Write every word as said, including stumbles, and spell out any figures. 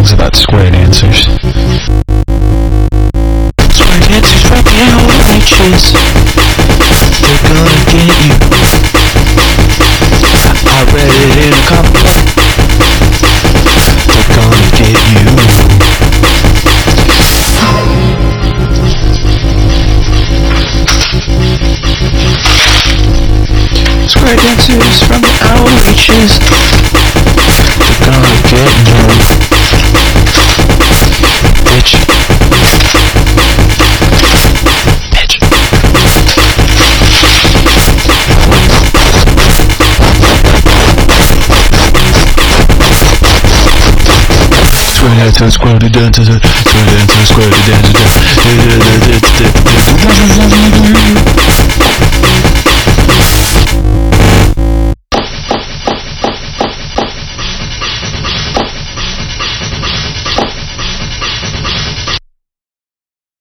song's about square dancers. Square dancers from the outrageous. They're gonna get you. I read it in a comic book. They're gonna get you. Square dancers from the outrageous. They're gonna get you. Bitch. Bitch. Square dancers, square dancers, square dancers, square dancers, square dancers.